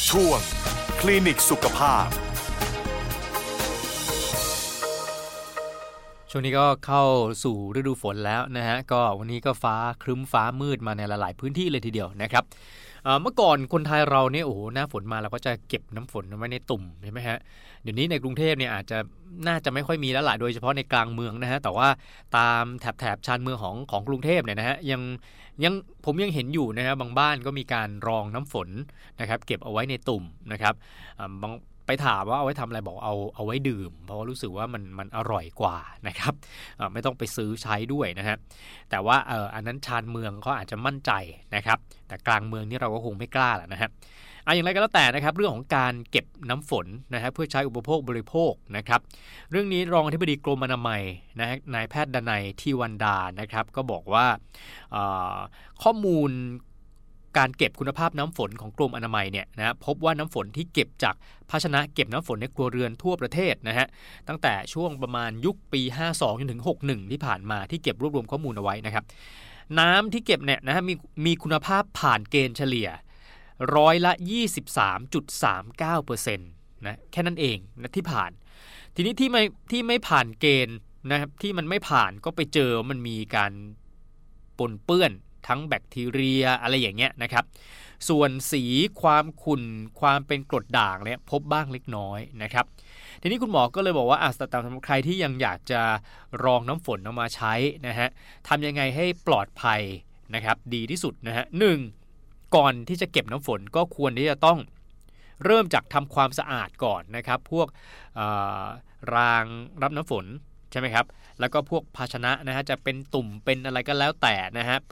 ช่วงคลินิกสุขภาพช่วงนี้ก็เข้าสู่ฤดูฝนแล้วนะฮะก็วันนี้ก็ฟ้าครึ้มฟ้ามืดมาในหลายๆพื้นที่เลยทีเดียวนะครับเมื่อก่อนคนไทยเราเนี่ยโอ้โหหน้าฝนมาเราก็จะเก็บน้ำฝนไว้ในตุ่มใช่ไหมฮะเดี๋ยวนี้ในกรุงเทพเนี่ยอาจจะน่าจะไม่ค่อยมีแล้วล่ะโดยเฉพาะในกลางเมืองนะฮะแต่ว่าตามแถบชานเมืองของกรุงเทพเนี่ยนะฮะยังผมยังเห็นอยู่นะฮะบางบ้านก็มีการรองน้ำฝนนะครับเก็บเอาไว้ในตุ่มนะครับบางไปถามว่าเอาไว้ทำอะไรบอกเอาไว้ดื่มเพราะว่ารู้สึกว่ามันอร่อยกว่านะครับไม่ต้องไปซื้อใช้ด้วยนะฮะแต่ว่าอันนั้นชานเมืองเขาอาจจะมั่นใจนะครับแต่กลางเมืองนี่เราก็คงไม่กล้าแหละนะฮะอย่างไรก็แล้วแต่นะครับเรื่องของการเก็บน้ำฝนนะฮะเพื่อใช้อุปโภคบริโภคนะครับเรื่องนี้รองอธิบดีกรมอนามัยนะฮะนายแพทย์ดนัยทีวันดานะครับก็บอกว่าข้อมูลการเก็บคุณภาพน้ำฝนของกรมอนามัยเนี่ยนะพบว่าน้ำฝนที่เก็บจากภาชนะเก็บน้ำฝนในครัวเรือนทั่วประเทศนะฮะตั้งแต่ช่วงประมาณยุคปี52จนถึง61ที่ผ่านมาที่เก็บรวบรวมข้อมูลเอาไว้นะครับน้ำที่เก็บเนี่ยนะฮะมีคุณภาพผ่านเกณฑ์เฉลี่ย23.39%นะแค่นั้นเองนะที่ผ่านทีนี้ที่ไม่ผ่านเกณฑ์นะครับที่มันไม่ผ่านก็ไปเจอมันมีการปนเปื้อนทั้งแบคทีเรียอะไรอย่างเงี้ยนะครับส่วนสีความขุ่นความเป็นกรดด่างเนี่ยพบบ้างเล็กน้อยนะครับทีนี้คุณหมอก็เลยบอกว่าสำหรับใครที่ยังอยากจะรองน้ำฝนเอามาใช้นะฮะทำยังไงให้ปลอดภัยนะครับดีที่สุดนะฮะ1ก่อนที่จะเก็บน้ำฝนก็ควรที่จะต้องเริ่มจากทำความสะอาดก่อนนะครับพวกรางรับน้ำฝนใช่ไหมครับแล้วก็พวกภาชนะนะฮะจะเป็นตุ่มเป็นอะไรก็แล้วแต่นะฮะ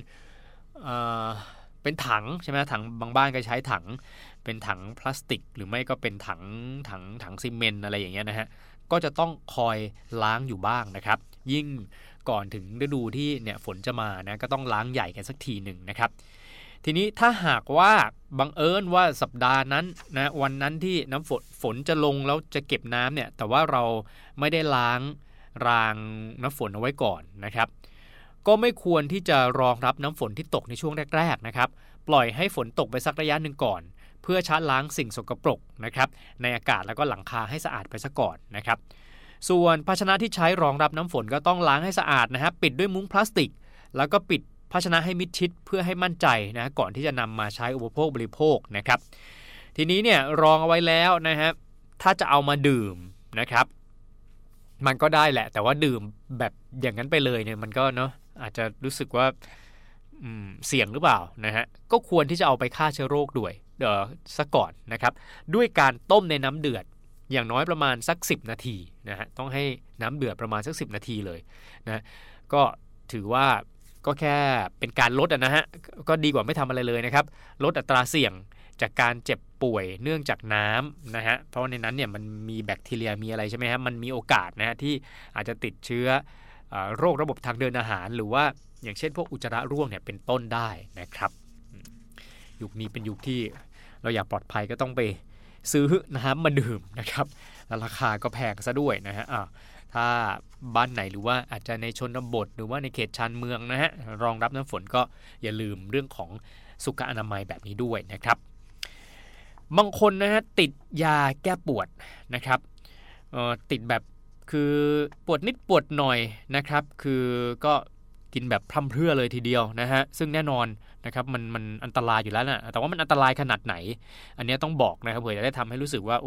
เป็นถังใช่ไหมถังบางบ้านก็ใช้ถังเป็นถังพลาสติกหรือไม่ก็เป็นถังซีเมนต์อะไรอย่างเงี้ยนะฮะก็จะต้องคอยล้างอยู่บ้างนะครับยิ่งก่อนถึงฤดูที่เนี่ยฝนจะมานะก็ต้องล้างใหญ่กันสักทีหนึ่งนะครับทีนี้ถ้าหากว่าบังเอิญว่าสัปดาห์นั้นนะวันนั้นที่น้ำฝนจะลงแล้วจะเก็บน้ำเนี่ยแต่ว่าเราไม่ได้ล้างรางน้ำฝนเอาไว้ก่อนนะครับก็ไม่ควรที่จะรองรับน้ำฝนที่ตกในช่วงแรกๆนะครับปล่อยให้ฝนตกไปสักระยะหนึ่งก่อนเพื่อชะล้างสิ่งสกปรกนะครับในอากาศแล้วก็หลังคาให้สะอาดไปซะก่อนนะครับส่วนภาชนะที่ใช้รองรับน้ำฝนก็ต้องล้างให้สะอาดนะฮะปิดด้วยมุ้งพลาสติกแล้วก็ปิดภาชนะให้มิดชิดเพื่อให้มั่นใจนะก่อนที่จะนำมาใช้อุปโภคบริโภคนะครับทีนี้เนี่ยรองเอาไว้แล้วนะฮะถ้าจะเอามาดื่มนะครับมันก็ได้แหละแต่ว่าดื่มแบบอย่างนั้นไปเลยเนี่ยมันก็เนาะอาจจะรู้สึกว่าเสี่ยงหรือเปล่านะฮะก็ควรที่จะเอาไปฆ่าเชื้อโรคด้วยซะก่อนนะครับด้วยการต้มในน้ำเดือดอย่างน้อยประมาณสัก10นาทีนะฮะต้องให้น้ำเดือดประมาณสัก10นาทีเลยนะก็ถือว่าก็แค่เป็นการลดนะฮะก็ดีกว่าไม่ทำอะไรเลยนะครับลดอัตราเสี่ยงจากการเจ็บป่วยเนื่องจากน้ำนะฮะเพราะในนั้นเนี่ยมันมีแบคทีเรียมีอะไรใช่ไหมฮะมันมีโอกาสนะฮะที่อาจจะติดเชื้อโรคระบบทางเดินอาหารหรือว่าอย่างเช่นพวกอุจจาระร่วงเนี่ยเป็นต้นได้นะครับยุคนี้เป็นยุคที่เราอยากปลอดภัยก็ต้องไปซื้อน้ำมาดื่มนะครับแล้วราคาก็แพงซะด้วยนะฮะถ้าบ้านไหนหรือว่าอาจจะในชนบทหรือว่าในเขตชานเมืองนะฮะรองรับน้ำฝนก็อย่าลืมเรื่องของสุขอนามัยแบบนี้ด้วยนะครับบางคนนะฮะติดยาแก้ปวดนะครับติดแบบคือปวดนิดปวดหน่อยนะครับคือก็กินแบบพร่ำเพรื่อเลยทีเดียวนะฮะซึ่งแน่นอนนะครับมันอันตรายอยู่แล้วนะแต่ว่ามันอันตรายขนาดไหนอันนี้ต้องบอกนะครับเผื่อจะได้ทำให้รู้สึกว่า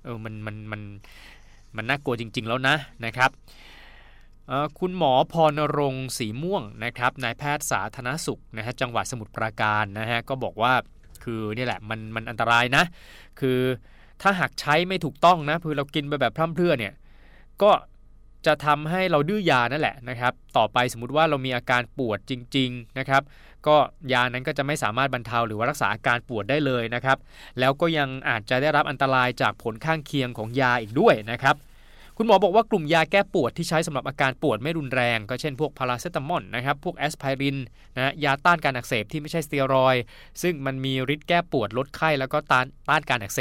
มันน่ากลัวจริงๆแล้วนะครับคุณหมอพรณรงค์ศรีม่วงนะครับนายแพทย์สาธารณสุขนะฮะจังหวัดสมุทรปราการนะฮะก็บอกว่าคือนี่แหละมันอันตรายนะคือถ้าหากใช้ไม่ถูกต้องนะคือเรากินไปแบบพร่ำเพรื่อเนี่ยก็จะทำให้เราดื้อยานั่นแหละนะครับต่อไปสมมุติว่าเรามีอาการปวดจริงๆนะครับก็ยานั้นก็จะไม่สามารถบรรเทาหรือว่ารักษาอาการปวดได้เลยนะครับแล้วก็ยังอาจจะได้รับอันตรายจากผลข้างเคียงของยาอีกด้วยนะครับคุณหมอบอกว่ากลุ่มยาแก้ปวดที่ใช้สำหรับอาการปวดไม่รุนแรงก็เช่นพวกพาราเซตามอลนะครับพวกแอสไพรินนะยาต้านการอักเสบที่ไม่ใช่สเตียรอยด์ซึ่งมันมีฤทธิ์แก้ปวดลดไข้แล้วก็ต้านการอักเสบ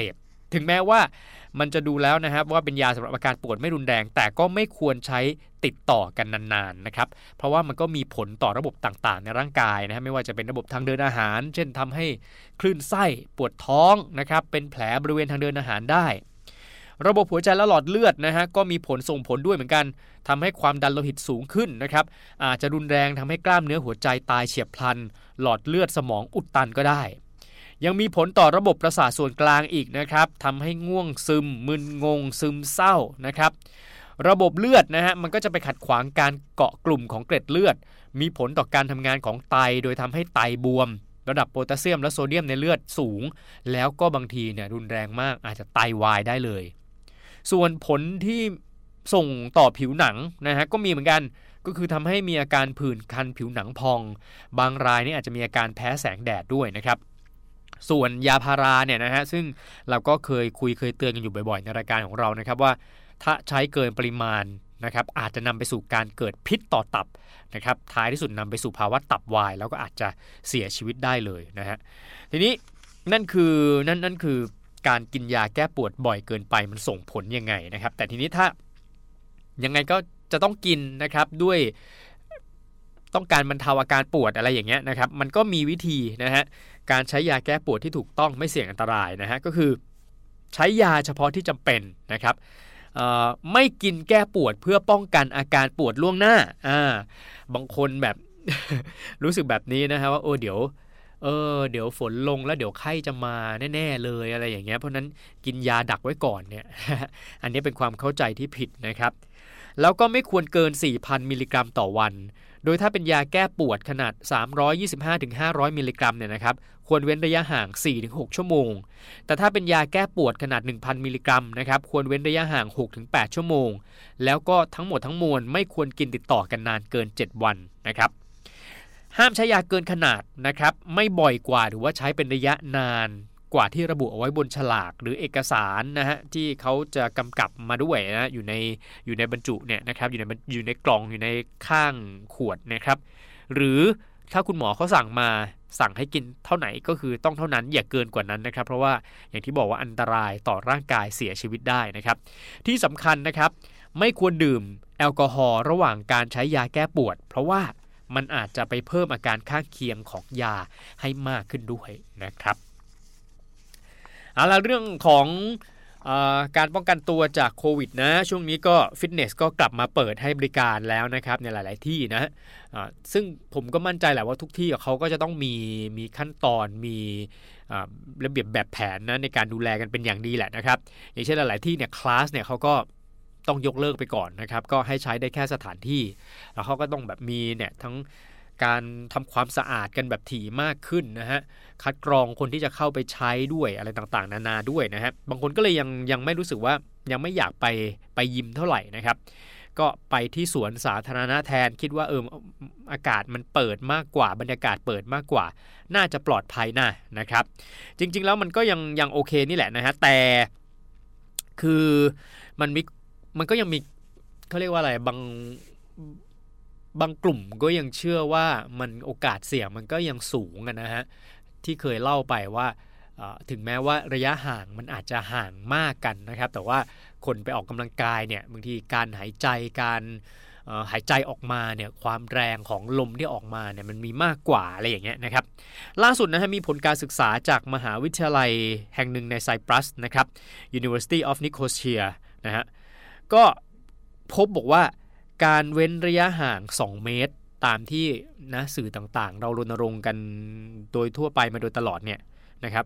ถึงแม้ว่ามันจะดูแล้วนะครับว่าเป็นยาสำหรับอาการปวดไม่รุนแรงแต่ก็ไม่ควรใช้ติดต่อกันนานๆนะครับเพราะว่ามันก็มีผลต่อระบบต่างๆในร่างกายนะไม่ว่าจะเป็นระบบทางเดินอาหารเช่นทำให้คลื่นไส้ปวดท้องนะครับเป็นแผลบริเวณทางเดินอาหารได้ระบบหัวใจและหลอดเลือดนะฮะก็มีผลส่งผลด้วยเหมือนกันทำให้ความดันโลหิตสูงขึ้นนะครับอาจจะรุนแรงทำให้กล้ามเนื้อหัวใจตายเฉียบพลันหลอดเลือดสมองอุดตันก็ได้ยังมีผลต่อระบบประสาทส่วนกลางอีกนะครับทำให้ง่วงซึมมึนงงซึมเศร้านะครับระบบเลือดนะฮะมันก็จะไปขัดขวางการเกาะกลุ่มของเกล็ดเลือดมีผลต่อการทำงานของไตโดยทำให้ไตบวมระดับโพแทสเซียมและโซเดียมในเลือดสูงแล้วก็บางทีเนี่ยรุนแรงมากอาจจะไตวายได้เลยส่วนผลที่ส่งต่อผิวหนังนะฮะก็มีเหมือนกันก็คือทำให้มีอาการผื่นคันผิวหนังพองบางรายนี่อาจจะมีอาการแพ้แสงแดดด้วยนะครับส่วนยาพาราเนี่ยนะฮะซึ่งเราก็เคยเตือนกันอยู่บ่อยๆในรายการของเรานะครับว่าถ้าใช้เกินปริมาณนะครับอาจจะนำไปสู่การเกิดพิษต่อตับนะครับท้ายที่สุดนำไปสู่ภาวะตับวายแล้วก็อาจจะเสียชีวิตได้เลยนะฮะทีนี้นั่นคือการกินยาแก้ปวดบ่อยเกินไปมันส่งผลยังไงนะครับแต่ทีนี้ถ้ายังไงก็จะต้องกินนะครับด้วยต้องการบรรเทาอาการปวดอะไรอย่างเงี้ยนะครับมันก็มีวิธีนะฮะการใช้ยาแก้ปวดที่ถูกต้องไม่เสี่ยงอันตรายนะฮะก็คือใช้ยาเฉพาะที่จำเป็นนะครับไม่กินแก้ปวดเพื่อป้องกันอาการปวดล่วงหน้าบางคนแบบ รู้สึกแบบนี้นะฮะว่าเดี๋ยวฝนลงแล้วเดี๋ยวไข้จะมาแน่ๆเลยอะไรอย่างเงี้ยเพราะนั้นกินยาดักไว้ก่อนเนี่ย อันนี้เป็นความเข้าใจที่ผิดนะครับแล้วก็ไม่ควรเกิน 4,000 มิลลิกรัมต่อวันโดยถ้าเป็นยาแก้ปวดขนาด 325-500 มิลลิกรัมเนี่ยนะครับควรเว้นระยะห่าง 4-6 ชั่วโมงแต่ถ้าเป็นยาแก้ปวดขนาด 1,000 มิลลิกรัมนะครับควรเว้นระยะห่าง 6-8 ชั่วโมงแล้วก็ทั้งหมดทั้งมวลไม่ควรกินติดต่อกันนานเกิน 7 วันนะครับห้ามใช้ยาเกินขนาดนะครับไม่บ่อยกว่าหรือว่าใช้เป็นระยะนานกว่าที่ระบุเอาไว้บนฉลากหรือเอกสารนะฮะที่เขาจะกำกับมาด้วยนะอยู่ในบรรจุเนี่ยนะครับอยู่ในกล่องอยู่ในข้างขวดนะครับหรือถ้าคุณหมอเขาสั่งให้กินเท่าไหนก็คือต้องเท่านั้นอย่าเกินกว่านั้นนะครับเพราะว่าอย่างที่บอกว่าอันตรายต่อร่างกายเสียชีวิตได้นะครับที่สำคัญนะครับไม่ควรดื่มแอลกอฮอล์ระหว่างการใช้ยาแก้ปวดเพราะว่ามันอาจจะไปเพิ่มอาการข้างเคียงของยาให้มากขึ้นด้วยนะครับเอาล่ะเรื่องของการป้องกันตัวจากโควิดนะช่วงนี้ก็ฟิตเนสก็กลับมาเปิดให้บริการแล้วนะครับในหลายๆที่นะซึ่งผมก็มั่นใจแหละว่าทุกที่เขาก็จะต้องมีขั้นตอนมีระเบียบแบบแผนนะในการดูแลกันเป็นอย่างดีแหละนะครับอย่างเช่นหลายๆที่เนี่ยคลาสเนี่ยเขาก็ต้องยกเลิกไปก่อนนะครับก็ให้ใช้ได้แค่สถานที่แล้วเขาก็ต้องแบบมีเนี่ยทั้งการทำความสะอาดกันแบบถี่มากขึ้นนะฮะคัดกรองคนที่จะเข้าไปใช้ด้วยอะไรต่างๆนานาด้วยนะฮะบางคนก็เลยยังไม่รู้สึกว่ายังไม่อยากไปยิมเท่าไหร่นะครับก็ไปที่สวนสาธารณะแทนคิดว่าอากาศมันเปิดมากกว่าบรรยากาศเปิดมากกว่าน่าจะปลอดภัยนะครับจริงๆแล้วมันก็ยังโอเคนี่แหละนะฮะแต่คือมันก็ยังมีเขาเรียกว่าอะไรบางกลุ่มก็ยังเชื่อว่ามันโอกาสเสี่ยงมันก็ยังสูงนะฮะที่เคยเล่าไปว่าถึงแม้ว่าระยะห่างมันอาจจะห่างมากกันนะครับแต่ว่าคนไปออกกำลังกายเนี่ยบางทีการหายใจออกมาเนี่ยความแรงของลมที่ออกมาเนี่ยมันมีมากกว่าอะไรอย่างเงี้ยนะครับล่าสุดนะฮะมีผลการศึกษาจากมหาวิทยาลัยแห่งหนึ่งในไซปรัสนะครับ University of Nicosia นะฮะก็พบบอกว่าการเว้นระยะห่าง2เมตรตามที่นะสื่อต่างๆเรารณรงค์กันโดยทั่วไปมาโดยตลอดเนี่ยนะครับ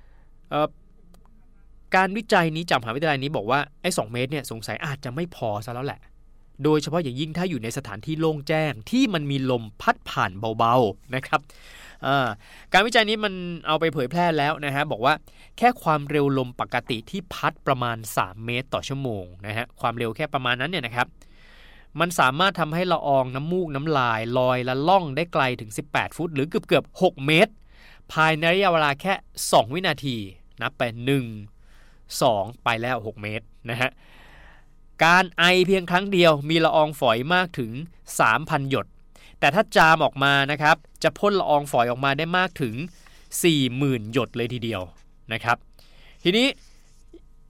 การวิจัยนี้จากมหาวิทยาลัยนี้บอกว่าไอ้2เมตรเนี่ยสงสัยอาจจะไม่พอซะแล้วแหละโดยเฉพาะอย่างยิ่งถ้าอยู่ในสถานที่โล่งแจ้งที่มันมีลมพัดผ่านเบาๆนะครับการวิจัยนี้มันเอาไปเผยแพร่แล้วนะฮะบอกว่าแค่ความเร็วลมปกติที่พัดประมาณ3เมตรต่อชั่วโมงนะฮะความเร็วแค่ประมาณนั้นเนี่ยนะครับมันสามารถทำให้ละอองน้ำมูกน้ำลายลอยและล่องได้ไกลถึง18ฟุตหรือเกือบ6เมตรภายในระยะเวลาแค่2วินาทีนับไป1 2ไปแล้ว6เมตรนะฮะการไอเพียงครั้งเดียวมีละอองฝอยมากถึง 3,000 หยดแต่ถ้าจามออกมานะครับจะพ่นละอองฝอยออกมาได้มากถึง 40,000 หยดเลยทีเดียวนะครับทีนี้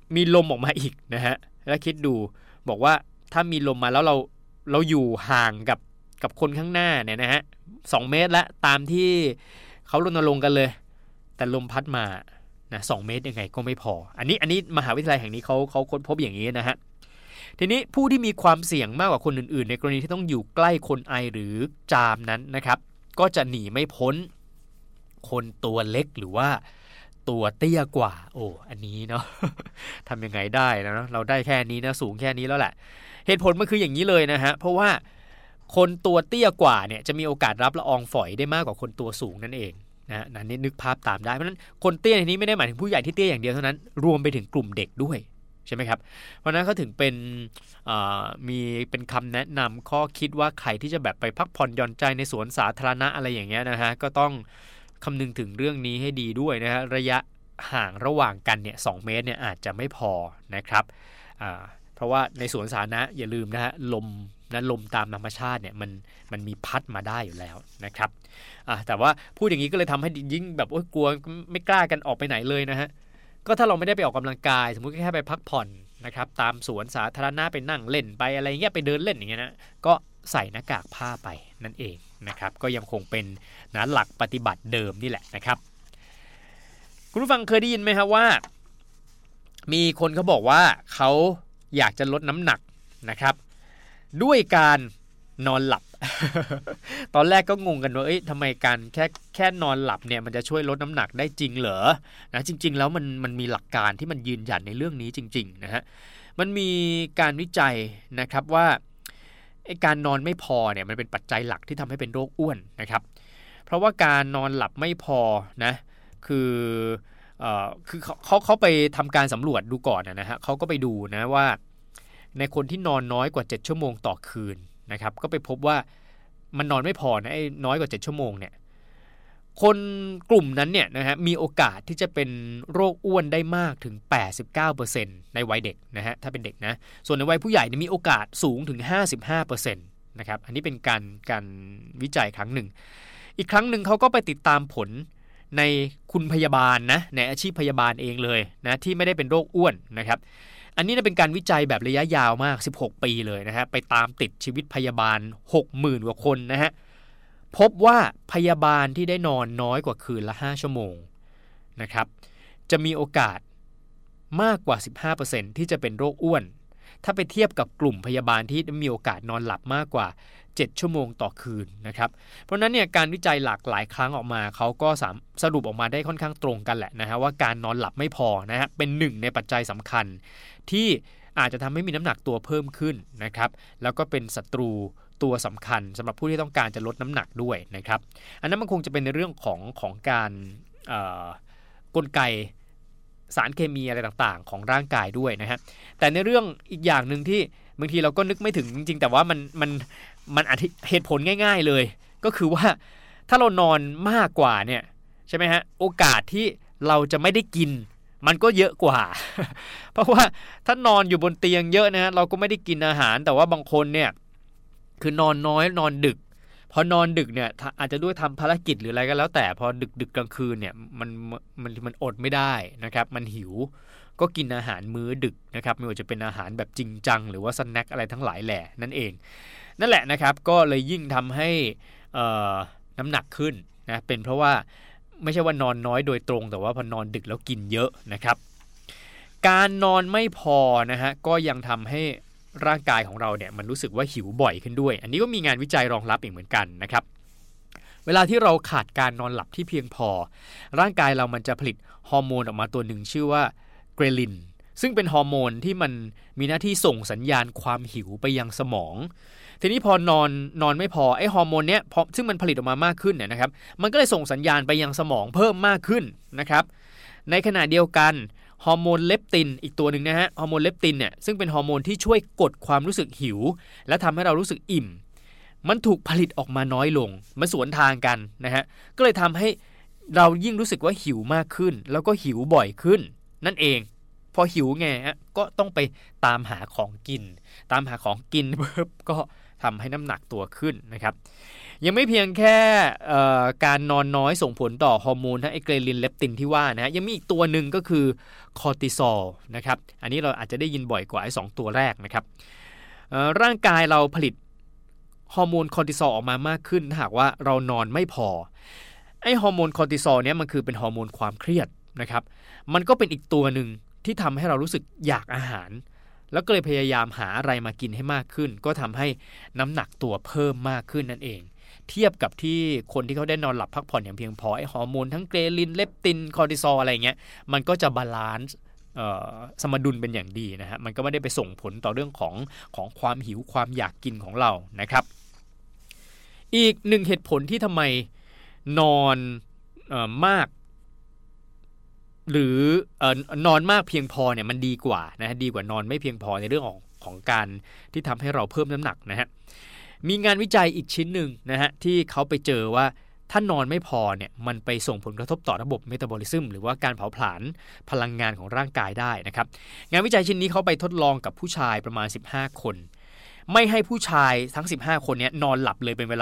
มีลมออกมาอีกนะฮะแล้วคิดดูบอกว่าถ้ามีลมมาแล้วเราอยู่ห่างกับคนข้างหน้าเนี่ยนะฮะ2 เมตรละตามที่เขารณรงค์กันเลยแต่ลมพัดมานะ2 เมตรยังไงก็ไม่พออันนี้มหาวิทยาลัยแห่งนี้เขาค้นพบอย่างนี้นะฮะทีนี้ผู้ที่มีความเสี่ยงมากกว่าคนอื่นๆในกรณีที่ต้องอยู่ใกล้คนไอหรือจามนั้นนะครับก็จะหนีไม่พ้นคนตัวเล็กหรือว่าตัวเตี้ยกว่าอันนี้เนาะ ทำยังไงได้นะเราได้แค่นี้นะสูงแค่นี้แล้วแหละเหตุผลมันคืออย่างนี้เลยนะฮะเพราะว่าคนตัวเตี้ยกว่าเนี่ยจะมีโอกาสรับละอองฝอยได้มากกว่าคนตัวสูงนั่นเองนะนี่นึกภาพตามได้เพราะฉะนั้นคนเตี้ยในนี้ไม่ได้หมายถึงผู้ใหญ่ที่เตี้ยอย่างเดียวเท่านั้นรวมไปถึงกลุ่มเด็กด้วยใช่ไหมครับเพราะนั้นเขาถึงเป็นคำแนะนำข้อคิดว่าใครที่จะแบบไปพักผ่อนหย่อนใจในสวนสาธารณะอะไรอย่างเงี้ยนะฮะก็ต้องคำนึงถึงเรื่องนี้ให้ดีด้วยนะฮะระยะห่างระหว่างกันเนี่ย2 เมตรเนี่ยอาจจะไม่พอนะครับเพราะว่าในสวนสาธารณะอย่าลืมนะฮะลมตามธรรมชาติเนี่ยมันมีพัดมาได้อยู่แล้วนะครับแต่ว่าพูดอย่างนี้ก็เลยทำให้ยิ่งแบบกลัวไม่กล้ากันออกไปไหนเลยนะฮะก็ถ้าเราไม่ได้ไปออกกำลังกายสมมุติแค่ไปพักผ่อนนะครับตามสวนสาธารณะไปนั่งเล่นไปอะไรเงี้ยไปเดินเล่นอย่างเงี้ยนะก็ใส่หน้ากากผ้าไปนั่นเองนะครับก็ยังคงเป็นหลักปฏิบัติเดิมนี่แหละนะครับคุณผู้ฟังเคยได้ยินไหมครับว่ามีคนเขาบอกว่าเขาอยากจะลดน้ำหนักนะครับด้วยการนอนหลับ ตอนแรกก็งงกันว่าทำไมการแค่นอนหลับเนี่ยมันจะช่วยลดน้ำหนักได้จริงเหรอนะจริงๆแล้วมันมีหลักการที่มันยืนหยัดในเรื่องนี้จริงๆนะฮะมันมีการวิจัยนะครับว่าการนอนไม่พอเนี่ยมันเป็นปัจจัยหลักที่ทำให้เป็นโรคอ้วนนะครับเพราะว่าการนอนหลับไม่พอนะคือเขาไปทำการสำรวจดูก่อนนะฮะเขาก็ไปดูนะว่าในคนที่นอนน้อยกว่า7 ชั่วโมงต่อคืนนะครับก็ไปพบว่ามันนอนไม่พอนะน้อยกว่า7 ชั่วโมงเนี่ยคนกลุ่มนั้นเนี่ยนะฮะมีโอกาสที่จะเป็นโรคอ้วนได้มากถึง 89% ในวัยเด็กนะฮะถ้าเป็นเด็กนะส่วนในวัยผู้ใหญ่มีโอกาสสูงถึง 55% นะครับอันนี้เป็นการวิจัยครั้งหนึ่งอีกครั้งหนึ่งเขาก็ไปติดตามผลในคุณพยาบาลนะในอาชีพพยาบาลเองเลยนะที่ไม่ได้เป็นโรคอ้วนนะครับอันนี้เป็นการวิจัยแบบระยะยาวมาก16 ปีเลยนะฮะไปตามติดชีวิตพยาบาล 60,000 กว่าคนนะฮะพบว่าพยาบาลที่ได้นอนน้อยกว่าคืนละ5 ชั่วโมงนะครับจะมีโอกาสมากกว่า 15% ที่จะเป็นโรคอ้วนถ้าไปเทียบกับกลุ่มพยาบาลที่มีโอกาสนอนหลับมากกว่า7 ชั่วโมงต่อคืนนะครับเพราะนั้นเนี่ยการวิจัยหลากหลายครั้งออกมาเขาก็สรุปออกมาได้ค่อนข้างตรงกันแหละนะฮะว่าการนอนหลับไม่พอนะฮะเป็นหนึ่งในปัจจัยสำคัญที่อาจจะทำให้มีน้ำหนักตัวเพิ่มขึ้นนะครับแล้วก็เป็นศัตรูตัวสำคัญสำหรับผู้ที่ต้องการจะลดน้ำหนักด้วยนะครับอันนั้นมันคงจะเป็นในเรื่องของการกลไกสารเคมีอะไรต่างๆของร่างกายด้วยนะฮะแต่ในเรื่องอีกอย่างนึงที่บางทีเราก็นึกไม่ถึงจริงๆแต่ว่ามันเหตุผลง่ายๆเลยก็คือว่าถ้าเรานอนมากกว่าเนี่ยใช่ไหมฮะโอกาสที่เราจะไม่ได้กินมันก็เยอะกว่า เพราะว่าถ้านอนอยู่บนเตียงเยอะนะฮะเราก็ไม่ได้กินอาหารแต่ว่าบางคนเนี่ยคือนอนน้อยนอนดึกพอนอนดึกเนี่ยอาจจะด้วยทำภารกิจหรืออะไรก็แล้วแต่พอดึกกลางคืนเนี่ยมันอดไม่ได้นะครับมันหิวก็กินอาหารมื้อดึกนะครับไม่ว่าจะเป็นอาหารแบบจริงจังหรือว่าสแน็คอะไรทั้งหลายแหล่นั่นเองนั่นแหละนะครับก็เลยยิ่งทำให้น้ำหนักขึ้นนะเป็นเพราะว่าไม่ใช่ว่านอนน้อยโดยตรงแต่ว่าพอนอนดึกแล้วกินเยอะนะครับการนอนไม่พอนะฮะก็ยังทำให้ร่างกายของเราเนี่ยมันรู้สึกว่าหิวบ่อยขึ้นด้วยอันนี้ก็มีงานวิจัยรองรับอีกเหมือนกันนะครับเวลาที่เราขาดการนอนหลับที่เพียงพอร่างกายเรามันจะผลิตฮอร์โมนออกมาตัวหนึ่งชื่อว่าเกรลินซึ่งเป็นฮอร์โมนที่มันมีหน้าที่ส่งสัญญาณความหิวไปยังสมองทีนี้พอนอนไม่พอไอ้ฮอร์โมนเนี้ยซึ่งมันผลิตออกมามากขึ้นเนี่ยนะครับมันก็เลยส่งสัญญาณไปยังสมองเพิ่มมากขึ้นนะครับในขณะเดียวกันฮอร์โมนเลปตินอีกตัวหนึ่งนะฮะฮอร์โมนเลปตินเนี่ยซึ่งเป็นฮอร์โมนที่ช่วยกดความรู้สึกหิวและทำให้เรารู้สึกอิ่มมันถูกผลิตออกมาน้อยลงมันสวนทางกันนะฮะก็เลยทำให้เรายิ่งรู้สึกว่าหิวมากขึ้นแล้วก็หิวบ่อยขึ้นนั่นเองพอหิวไงฮะก็ต้องไปตามหาของกินเพิ่มก็ทำให้น้ำหนักตัวขึ้นนะครับยังไม่เพียงแค่การนอนน้อยส่งผลต่อฮอร์โมนทั้งไอเกรลินเลปตินที่ว่านะฮะยังมีอีกตัวหนึ่งก็คือคอร์ติซอลนะครับอันนี้เราอาจจะได้ยินบ่อยกว่าไอ้2ตัวแรกนะครับร่างกายเราผลิตฮอร์โมนคอร์ติซอลออกมามากขึ้นถ้าหากว่าเรานอนไม่พอไอ้ฮอร์โมนคอร์ติซอลเนี่ยมันคือเป็นฮอร์โมนความเครียดนะครับมันก็เป็นอีกตัวหนึ่งที่ทำให้เรารู้สึกอยากอาหารแล้วก็เลยพยายามหาอะไรมากินให้มากขึ้นก็ทำให้น้ำหนักตัวเพิ่มมากขึ้นนั่นเองเทียบกับที่คนที่เขาได้นอนหลับพักผ่อนอย่างเพียงพอไอ้ฮอร์โมนทั้งเกรลินเลปตินคอร์ติซอลอะไรเงี้ยมันก็จะบาลานซ์สมดุลเป็นอย่างดีนะฮะมันก็ไม่ได้ไปส่งผลต่อเรื่องของความหิวความอยากกินของเรานะครับอีกหนึ่งเหตุผลที่ทำไมนอนมากหรือนอนมากเพียงพอเนี่ยมันดีกว่านะฮะดีกว่านอนไม่เพียงพอในเรื่องของการที่ทำให้เราเพิ่มน้ำหนักนะฮะมีงานวิจัยอีกชิ้นหนึ่งนะฮะที่เขาไปเจอว่าถ้านอนไม่พอเนี่ยมันไปส่งผลกระทบต่อระบบเมตาบอลิซึมหรือว่าการเผาผลาญพลังงานของร่างกายได้นะครับงานวิจัยชิ้นนี้เขาไปทดลองกับผู้ชายประมาณ15คนไม่ให้ผู้ชายทั้ง15คนนี้นอนหลับเลยเป็นเวลา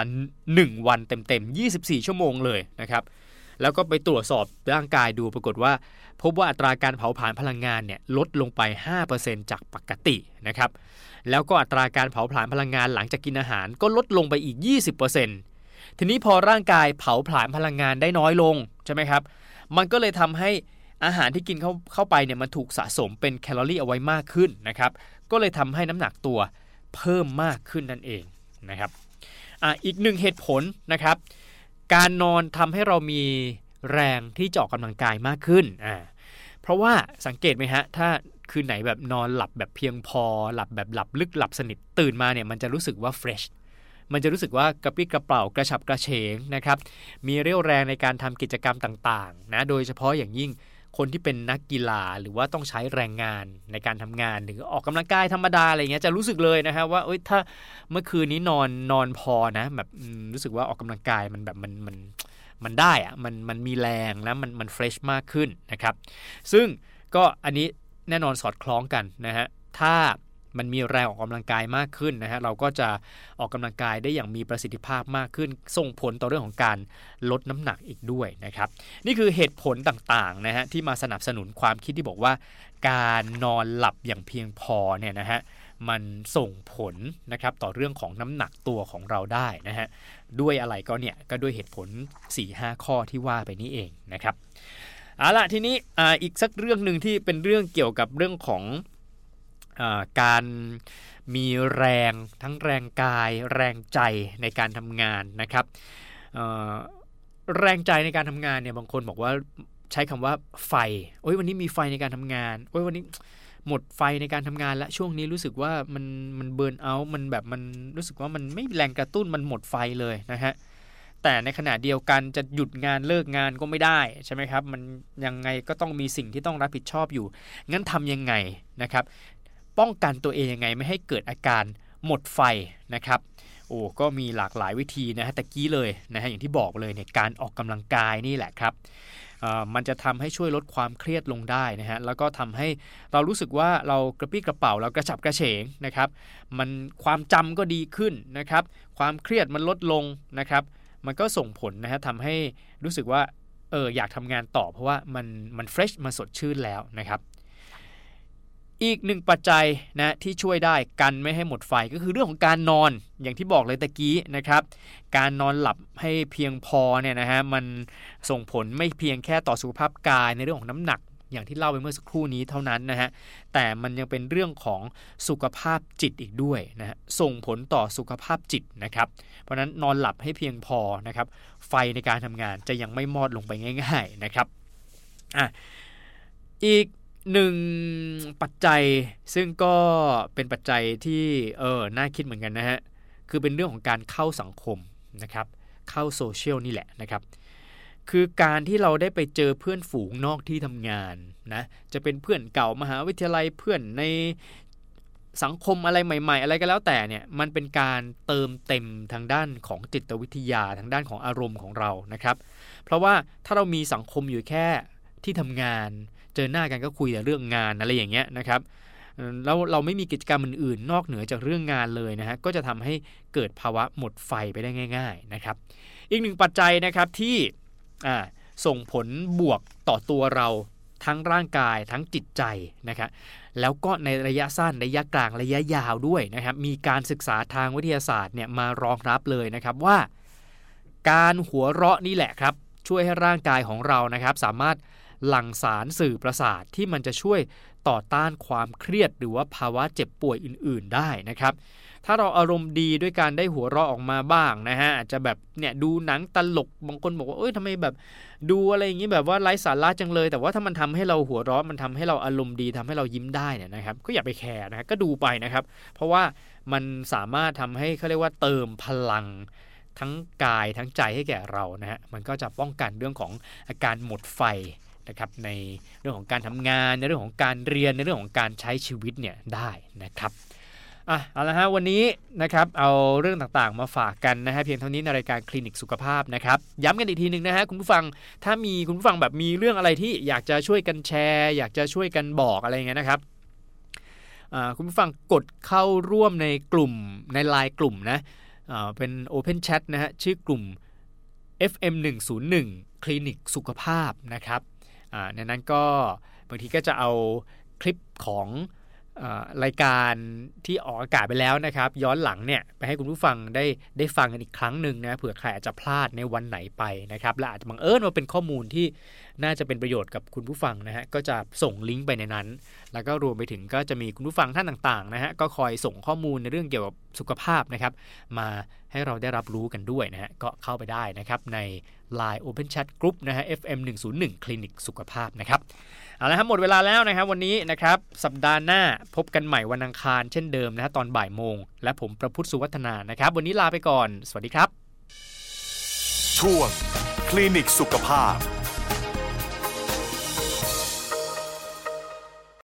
1วันเต็มๆ24ชั่วโมงเลยนะครับแล้วก็ไปตรวจสอบร่างกายดูปรากฏว่าพบว่าอัตราการเผาผลาญพลังงานเนี่ยลดลงไป 5% จากปกตินะครับแล้วก็อัตราการเผาผลาญพลังงานหลังจากกินอาหารก็ลดลงไปอีก 20% ทีนี้พอร่างกายเผาผลาญพลังงานได้น้อยลงใช่ไหมครับมันก็เลยทำให้อาหารที่กินเข้าไปเนี่ยมันถูกสะสมเป็นแคลอรี่เอาไว้มากขึ้นนะครับก็เลยทำให้น้ำหนักตัวเพิ่มมากขึ้นนั่นเองนะครับอีกหนึ่งเหตุผลนะครับการนอนทำให้เรามีแรงที่จะออกกำลังกายมากขึ้นเพราะว่าสังเกตไหมฮะถ้าคืนไหนแบบนอนหลับแบบเพียงพอหลับแบบหลับลึกหลับสนิทตื่นมาเนี่ยมันจะรู้สึกว่าเฟรชมันจะรู้สึกว่ากระปรี้กระเปร่ากระฉับกระเฉงนะครับมีเรี่ยวแรงในการทำกิจกรรมต่างๆนะโดยเฉพาะอย่างยิ่งคนที่เป็นนักกีฬาหรือว่าต้องใช้แรงงานในการทำงานหรือออกกำลังกายธรรมดาอะไรเงี้ยจะรู้สึกเลยนะครับว่าถ้าเมื่อคืนนี้นอนพอนะแบบรู้สึกว่าออกกำลังกายมันแบบมันได้อะมันมีแรงแล้วมันเฟรชมากขึ้นนะครับซึ่งก็อันนี้แน่นอนสอดคล้องกันนะฮะถ้ามันมีแรงออกกำลังกายมากขึ้นนะฮะเราก็จะออกกำลังกายได้อย่างมีประสิทธิภาพมากขึ้นส่งผลต่อเรื่องของการลดน้ำหนักอีกด้วยนะครับนี่คือเหตุผลต่างๆนะฮะที่มาสนับสนุนความคิดที่บอกว่าการนอนหลับอย่างเพียงพอเนี่ยนะฮะมันส่งผลนะครับต่อเรื่องของน้ำหนักตัวของเราได้นะฮะด้วยอะไรก็ด้วยเหตุผล 4-5 ข้อที่ว่าไปนี้เองนะครับเอาล่ะทีนี้อีกสักเรื่องนึงที่เป็นเรื่องเกี่ยวกับเรื่องของการมีแรงทั้งแรงกายแรงใจในการทำงานนะครับแรงใจในการทำงานเนี่ยบางคนบอกว่าใช้คำว่าไฟวันนี้มีไฟในการทำงานวันนี้หมดไฟในการทำงานและช่วงนี้รู้สึกว่ามันเบิร์นเอาท์มันแบบมันรู้สึกว่ามันไม่มีแรงกระตุ้นมันหมดไฟเลยนะฮะแต่ในขณะเดียวกันจะหยุดงานเลิกงานก็ไม่ได้ใช่ไหมครับมันยังไงก็ต้องมีสิ่งที่ต้องรับผิดชอบอยู่งั้นทำยังไงนะครับป้องกันตัวเองยังไงไม่ให้เกิดอาการหมดไฟนะครับก็มีหลากหลายวิธีนะฮะตะกี้เลยนะฮะอย่างที่บอกเลยเนี่ยการออกกำลังกายนี่แหละครับมันจะทำให้ช่วยลดความเครียดลงได้นะฮะแล้วก็ทำให้เรารู้สึกว่าเรากระปรี้กระเป๋าเรากระฉับกระเฉงนะครับมันความจำก็ดีขึ้นนะครับความเครียดมันลดลงนะครับมันก็ส่งผลนะฮะทำให้รู้สึกว่าอยากทำงานต่อเพราะว่ามันเฟรชมันสดชื่นแล้วนะครับอีกหนึ่งปัจจัยนะที่ช่วยได้กันไม่ให้หมดไฟก็คือเรื่องของการนอนอย่างที่บอกเลยตะกี้นะครับการนอนหลับให้เพียงพอเนี่ยนะฮะมันส่งผลไม่เพียงแค่ต่อสุขภาพกายในเรื่องของน้ำหนักอย่างที่เล่าไปเมื่อสักครู่นี้เท่านั้นนะฮะแต่มันยังเป็นเรื่องของสุขภาพจิตอีกด้วยนะฮะส่งผลต่อสุขภาพจิตนะครับเพราะนั้นนอนหลับให้เพียงพอนะครับไฟในการทำงานจะยังไม่มอดลงไปง่ายๆนะครับอีกหนึ่งปัจจัยซึ่งก็เป็นปัจจัยที่น่าคิดเหมือนกันนะฮะคือเป็นเรื่องของการเข้าสังคมนะครับเข้าโซเชียลนี่แหละนะครับคือการที่เราได้ไปเจอเพื่อนฝูงนอกที่ทำงานนะจะเป็นเพื่อนเก่ามหาวิทยาลัยเพื่อนในสังคมอะไรใหม่ๆอะไรก็แล้วแต่เนี่ยมันเป็นการเติมเต็มทางด้านของจิตวิทยาทางด้านของอารมณ์ของเรานะครับเพราะว่าถ้าเรามีสังคมอยู่แค่ที่ทำงานเจอหน้ากันก็คุยแต่เรื่องงานอะไรอย่างเงี้ยนะครับแล้วเราไม่มีกิจกรรมอื่นๆนอกเหนือจากเรื่องงานเลยนะฮะก็จะทำให้เกิดภาวะหมดไฟไปได้ง่ายๆนะครับอีกหนึ่งปัจจัยนะครับที่ส่งผลบวกต่อตัวเราทั้งร่างกายทั้งจิตใจนะครับแล้วก็ในระยะสั้นระยะกลางระยะยาวด้วยนะครับมีการศึกษาทางวิทยาศาสตร์เนี่ยมารองรับเลยนะครับว่าการหัวเราะนี่แหละครับช่วยให้ร่างกายของเรานะครับสามารถหลั่งสารสื่อประสาทที่มันจะช่วยต่อต้านความเครียดหรือว่าภาวะเจ็บป่วยอื่นๆได้นะครับถ้าเราอารมณ์ดีด้วยการได้หัวเราะออกมาบ้างนะฮะอาจจะแบบเนี่ยดูหนังตลกบางคนบอกว่าทำไมแบบดูอะไรอย่างนี้แบบว่าไร้สาระจังเลยแต่ว่าถ้ามันทำให้เราหัวเราะมันทำให้เราอารมณ์ดีทำให้เรายิ้มได้เนี่ยนะครับก็อย่าไปแคร์นะก็ดูไปนะครับเพราะว่ามันสามารถทำให้เขาเรียกว่าเติมพลังทั้งกายทั้งใจให้แก่เรานะฮะมันก็จะป้องกันเรื่องของอาการหมดไฟนะครับในเรื่องของการทำงานในเรื่องของการเรียนในเรื่องของการใช้ชีวิตเนี่ยได้นะครับเอาละฮะวันนี้นะครับเอาเรื่องต่างๆมาฝากกันนะฮะเพียงเท่านี้ในรายการคลินิกสุขภาพนะครับย้ำกันอีกทีนึงนะฮะคุณผู้ฟังถ้ามีคุณผู้ฟังแบบมีเรื่องอะไรที่อยากจะช่วยกันแชร์อยากจะช่วยกันบอกอะไรอย่างเงี้ยนะครับคุณผู้ฟังกดเข้าร่วมในกลุ่มใน LINE กลุ่มนะเป็น Open Chat นะฮะชื่อกลุ่ม FM 101คลินิกสุขภาพนะครับในนั้นก็บางทีก็จะเอาคลิปของรายการที่ออกอากาศไปแล้วนะครับย้อนหลังเนี่ยไปให้คุณผู้ฟังได้ฟังกันอีกครั้งหนึ่งนะเผื่อใครอาจจะพลาดในวันไหนไปนะครับและอาจจะบังเอิญว่าเป็นข้อมูลที่น่าจะเป็นประโยชน์กับคุณผู้ฟังนะฮะก็จะส่งลิงก์ไปในนั้นแล้วก็รวมไปถึงก็จะมีคุณผู้ฟังท่านต่างๆนะฮะก็คอยส่งข้อมูลในเรื่องเกี่ยวกับสุขภาพนะครับมาให้เราได้รับรู้กันด้วยนะฮะก็เข้าไปได้นะครับใน LINE Open Chat Group นะฮะ FM 101คลินิกสุขภาพนะครับเอาละครับหมดเวลาแล้วนะครับวันนี้นะครับสัปดาห์หน้าพบกันใหม่วันอังคารเช่นเดิมนะฮะตอนบ่ายโมงและผมประพุทธสุวัฒนานะครับวันนี้ลาไปก่อนสวัสดีครับช่วงคลินิกสุขภาพ